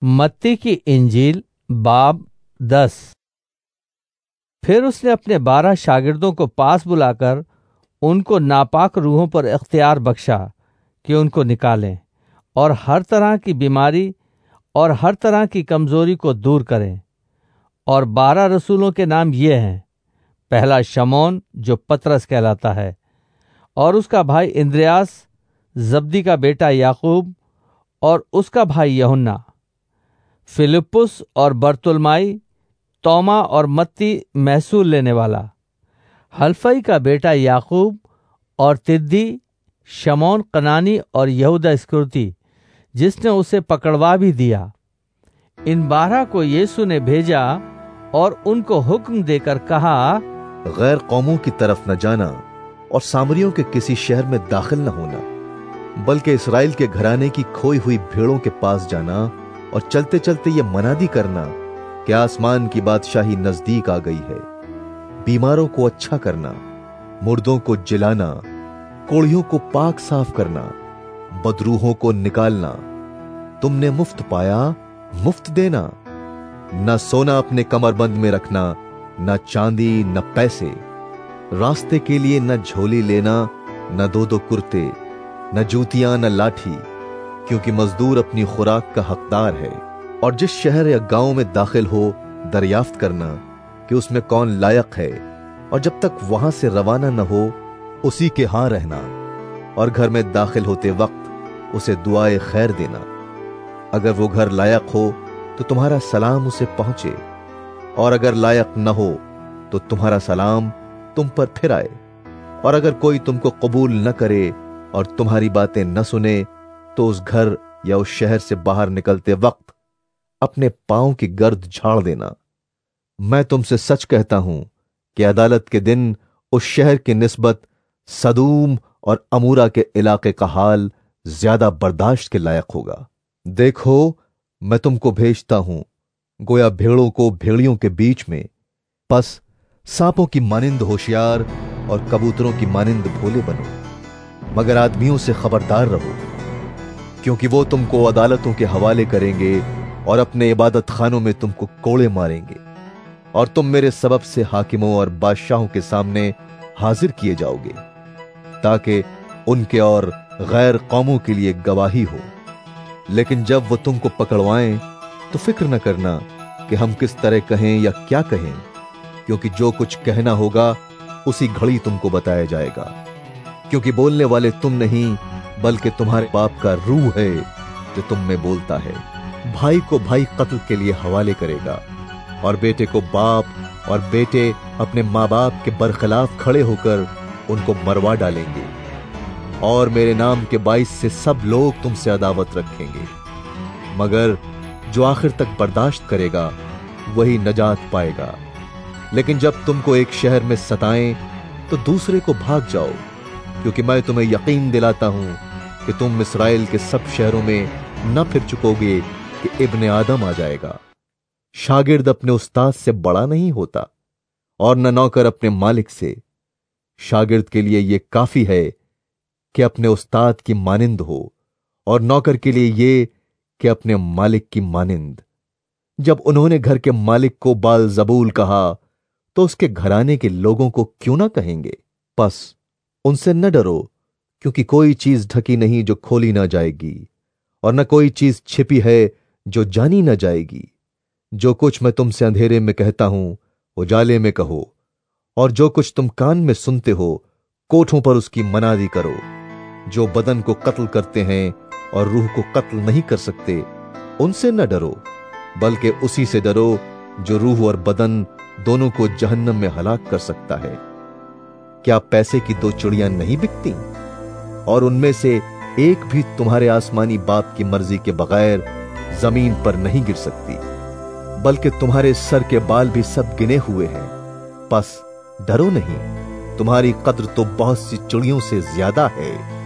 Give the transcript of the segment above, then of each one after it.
मत्ती की इंजील बाब 10। फिर उसने अपने 12 शागिर्दों को पास बुलाकर उनको नापाक रूहों पर इख्तियार बख्शा कि उनको निकालें और हर तरह की बीमारी और हर तरह की कमजोरी को दूर करें। और 12 रसूलों के नाम ये हैं: पहला शमौन जो पतरस कहलाता है, और उसका भाई इंद्रियास, जब्दी का बेटा याकूब और उसका भाई यूहन्ना, फिलिप्पुस और बरतुल्माई, तोमा और मत्ती महसूल लेने वाला, हल्फई का बेटा याकूब और तिद्दी, शमौन कनानी और यहूदा इस्करियोती जिसने उसे पकड़वा भी दिया। इन 12 को यीशु ने भेजा और उनको हुक्म देकर कहा, गैर कौमों की तरफ न जाना और सामरियों के किसी शहर में दाखिल न होना, बल्कि इस्राएल के घराने की खोई हुई भेड़ों के पास जाना और चलते चलते ये मनादी करना कि आसमान की बादशाही नजदीक आ गई है। बीमारों को अच्छा करना, मुर्दों को जिलाना, कोढ़ियों को पाक साफ करना, बदरूहों को निकालना। तुमने मुफ्त पाया, मुफ्त देना। न सोना अपने कमरबंद में रखना, न चांदी, न पैसे। रास्ते के लिए न झोली लेना, न दो कुर्ते, न जूतियां, न लाठी, क्योंकि मजदूर अपनी खुराक का हकदार है। और जिस शहर या गांव में दाखिल हो, दरियाफ्त करना कि उसमें कौन लायक है, और जब तक वहां से रवाना न हो उसी के हां रहना। और घर में दाखिल होते वक्त उसे दुआए खैर देना। अगर वो घर लायक हो तो तुम्हारा सलाम उसे पहुंचे, और अगर लायक न हो तो तुम्हारा सलाम तुम पर फिर आए। और अगर कोई तुमको कबूल न करे और तुम्हारी बातें न सुने, तो उस घर या उस शहर से बाहर निकलते वक्त अपने पांव की गर्द झाड़ देना। मैं तुमसे सच कहता हूं कि अदालत के दिन उस शहर की निस्बत सदूम और अमूरा के इलाके का हाल ज्यादा बर्दाश्त के लायक होगा। देखो, मैं तुमको भेजता हूं गोया भेड़ों को भेड़ियों के बीच में। बस सांपों की मानिंद होशियार और कबूतरों की मानिंद भोले बनो, मगर आदमियों से खबरदार रहो, क्योंकि वो तुमको अदालतों के हवाले करेंगे और अपने इबादत खानों में तुमको कोड़े मारेंगे, और तुम मेरे सबब से हाकिमों और बादशाहों के सामने हाजिर किए जाओगे, ताकि उनके और गैर कौमों के लिए गवाही हो। लेकिन जब वो तुमको पकड़वाएं तो फिक्र न करना कि हम किस तरह कहें या क्या कहें, क्योंकि जो कुछ कहना होगा उसी घड़ी तुमको बताया जाएगा। क्योंकि बोलने वाले तुम नहीं, बल्कि तुम्हारे बाप का रूह है जो तुम में बोलता है। भाई को भाई कत्ल के लिए हवाले करेगा, और बेटे को बाप, और बेटे अपने माँ बाप के बरखिलाफ खड़े होकर उनको मरवा डालेंगे। और मेरे नाम के बाइस से सब लोग तुमसे अदावत रखेंगे, मगर जो आखिर तक बर्दाश्त करेगा वही नजात पाएगा। लेकिन जब तुमको एक शहर में सताएं तो दूसरे को भाग जाओ, क्योंकि मैं तुम्हें यकीन दिलाता हूं कि तुम इस्राएल के सब शहरों में न फिर चुकोगे कि इब्ने आदम आ जाएगा। शागिर्द अपने उस्ताद से बड़ा नहीं होता, और न नौकर अपने मालिक से। शागिर्द के लिए यह काफी है कि अपने उस्ताद की मानिंद हो, और नौकर के लिए यह कि अपने मालिक की मानिंद। जब उन्होंने घर के मालिक को बालजबूल कहा, तो उसके घराने के लोगों को क्यों ना कहेंगे? बस उनसे न डरो, क्योंकि कोई चीज ढकी नहीं जो खोली ना जाएगी, और न कोई चीज छिपी है जो जानी न जाएगी। जो कुछ मैं तुमसे अंधेरे में कहता हूं उजाले में कहो, और जो कुछ तुम कान में सुनते हो कोठों पर उसकी मनादी करो। जो बदन को कत्ल करते हैं और रूह को कत्ल नहीं कर सकते, उनसे न डरो, बल्कि उसी से डरो जो रूह और बदन दोनों को जहन्नम में हलाक कर सकता है। क्या पैसे की 2 चिड़ियां नहीं बिकती, और उनमें से एक भी तुम्हारे आसमानी बाप की मर्जी के बगैर जमीन पर नहीं गिर सकती? बल्कि तुम्हारे सर के बाल भी सब गिने हुए हैं। बस डरो नहीं, तुम्हारी कद्र तो बहुत सी चिड़ियों से ज्यादा है।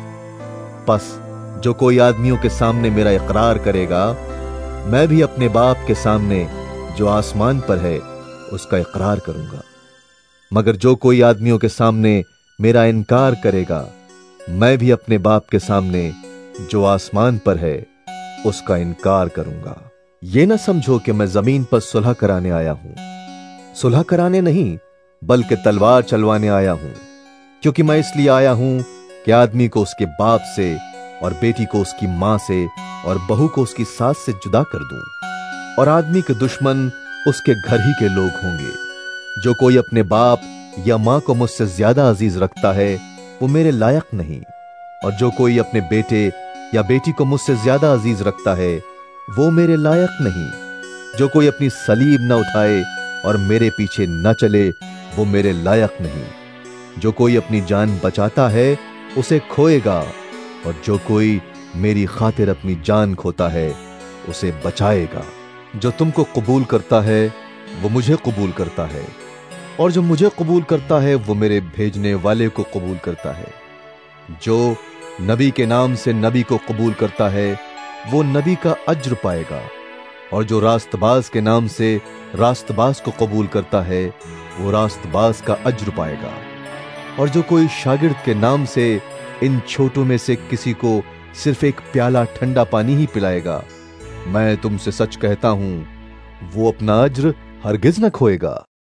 बस जो कोई आदमियों के सामने मेरा इकरार करेगा, मैं भी अपने बाप के सामने जो आसमान पर है उसका इकरार करूंगा। मगर जो कोई आदमियों के सामने मेरा इनकार करेगा, मैं भी अपने बाप के सामने जो आसमान पर है उसका इनकार करूंगा। ये न समझो कि मैं जमीन पर सुलह कराने आया हूं। सुलह कराने नहीं, बल्कि तलवार चलवाने आया हूं। क्योंकि मैं इसलिए आया हूं कि आदमी को उसके बाप से, और बेटी को उसकी मां से, और बहू को उसकी सास से जुदा कर दूं। और आदमी के दुश्मन उसके घर ही के लोग होंगे। जो कोई अपने बाप या मां को मुझसे ज्यादा अजीज रखता है, वो मेरे लायक नहीं। और जो कोई अपने बेटे या बेटी को मुझसे ज्यादा अजीज रखता है, वो मेरे लायक नहीं। जो कोई अपनी सलीब न उठाए और मेरे पीछे न चले, वो मेरे लायक नहीं। जो कोई अपनी जान बचाता है, उसे खोएगा, और जो कोई मेरी खातिर अपनी जान खोता है, उसे बचाएगा। जो तुमको कबूल करता है, वो मुझे कबूल करता है, और जो मुझे कबूल करता है, वो मेरे भेजने वाले को कबूल करता है। जो नबी के नाम से नबी को कबूल करता है, वो नबी का अज्र पाएगा, और जो रास्तबाज के नाम से रास्तबाज को कबूल करता है, वो रास्तबाज का अज्र पाएगा। और जो कोई शागिर्द के नाम से इन छोटों में से किसी को सिर्फ एक प्याला ठंडा पानी ही पिलाएगा, मैं तुमसे सच कहता हूं, वो अपना अज्र हरगिज न खोएगा।